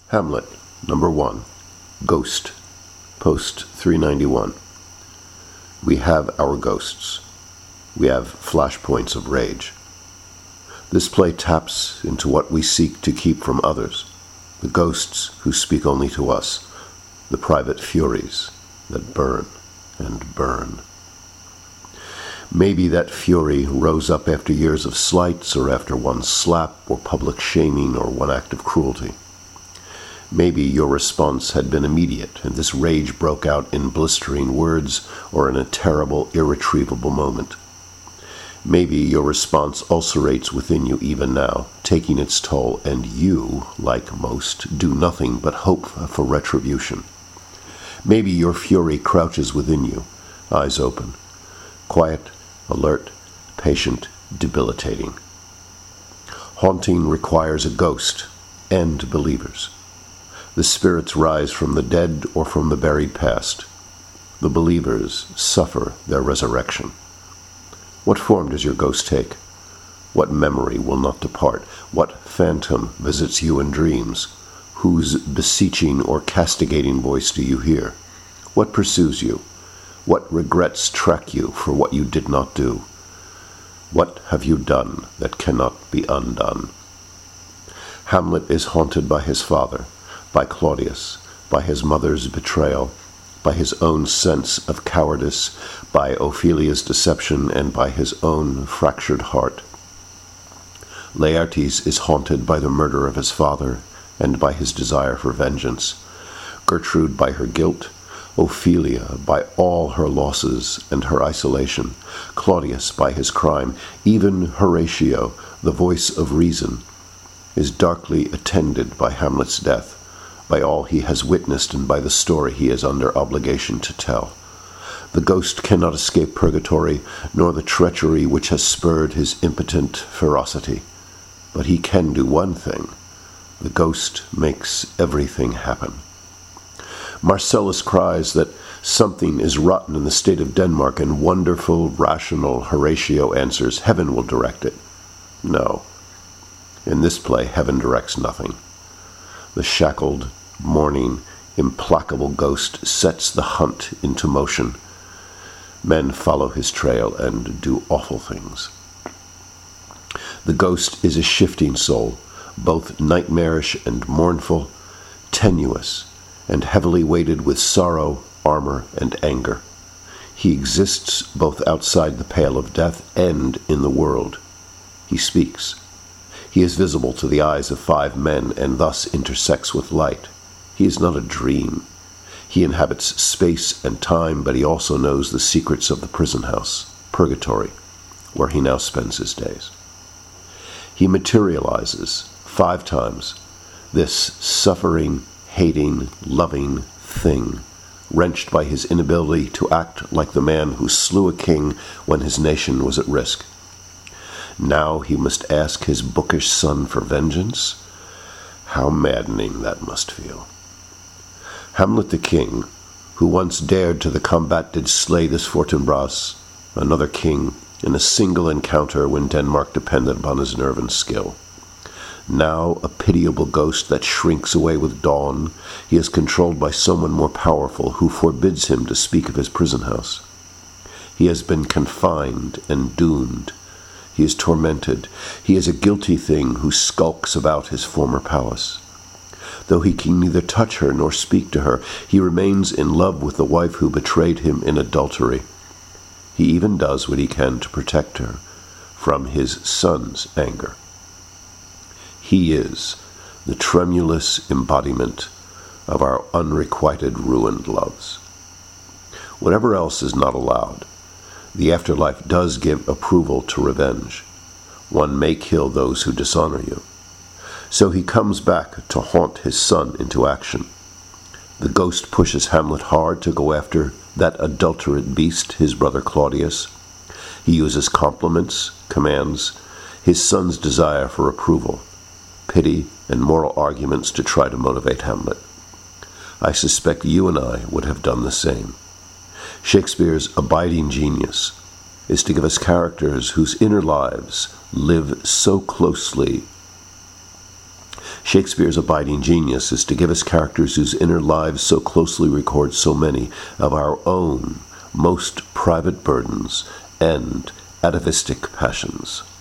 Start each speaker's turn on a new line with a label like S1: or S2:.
S1: Hamlet, number 1, Ghost, post 391. We have our ghosts. We have flashpoints of rage. This play taps into what we seek to keep from others, the ghosts who speak only to us, the private furies that burn and burn. Maybe that fury rose up after years of slights, or after one slap, or public shaming, or one act of cruelty. Maybe your response had been immediate, and this rage broke out in blistering words, or in a terrible, irretrievable moment. Maybe your response ulcerates within you even now, taking its toll, and you, like most, do nothing but hope for retribution. Maybe your fury crouches within you, eyes open, quiet, alert, patient, debilitating. Haunting requires a ghost and believers. The spirits rise from the dead or from the buried past. The believers suffer their resurrection. What form does your ghost take? What memory will not depart? What phantom visits you in dreams? Whose beseeching or castigating voice do you hear? What pursues you? What regrets track you for what you did not do? What have you done that cannot be undone? Hamlet is haunted by his father, by Claudius, by his mother's betrayal, by his own sense of cowardice, by Ophelia's deception, and by his own fractured heart. Laertes is haunted by the murder of his father and by his desire for vengeance, Gertrude by her guilt, Ophelia by all her losses and her isolation, Claudius by his crime. Even Horatio, the voice of reason, is darkly attended by Hamlet's death, by all he has witnessed and by the story he is under obligation to tell. The ghost cannot escape purgatory, nor the treachery which has spurred his impotent ferocity. But he can do one thing. The ghost makes everything happen. Marcellus cries that something is rotten in the state of Denmark, and wonderful, rational Horatio answers, heaven will direct it. No. In this play, heaven directs nothing. The shackled, mourning, implacable ghost sets the hunt into motion. Men follow his trail and do awful things. The ghost is a shifting soul, both nightmarish and mournful, tenuous, and heavily weighted with sorrow, armor, and anger. He exists both outside the pale of death and in the world. He speaks. He is visible to the eyes of 5 men, and thus intersects with light. He is not a dream. He inhabits space and time, but he also knows the secrets of the prison house, purgatory, where he now spends his days. He materializes 5 times, this suffering, hating, loving thing, wrenched by his inability to act like the man who slew a king when his nation was at risk. Now he must ask his bookish son for vengeance? How maddening that must feel. Hamlet the king, who once dared to the combat, did slay this Fortinbras, another king, in a single encounter when Denmark depended upon his nerve and skill. Now a pitiable ghost that shrinks away with dawn, he is controlled by someone more powerful who forbids him to speak of his prison house. He has been confined and doomed. He is tormented. He is a guilty thing who skulks about his former palace. Though he can neither touch her nor speak to her, he remains in love with the wife who betrayed him in adultery. He even does what he can to protect her from his son's anger. He is the tremulous embodiment of our unrequited, ruined loves. Whatever else is not allowed, the afterlife does give approval to revenge. One may kill those who dishonor you. So he comes back to haunt his son into action. The ghost pushes Hamlet hard to go after that adulterate beast, his brother Claudius. He uses compliments, commands, his son's desire for approval, pity, and moral arguments to try to motivate Hamlet. I suspect you and I would have done the same. Shakespeare's abiding genius is to give us characters whose inner lives live so closely Shakespeare's abiding genius is to give us characters whose inner lives so closely record so many of our own most private burdens and atavistic passions.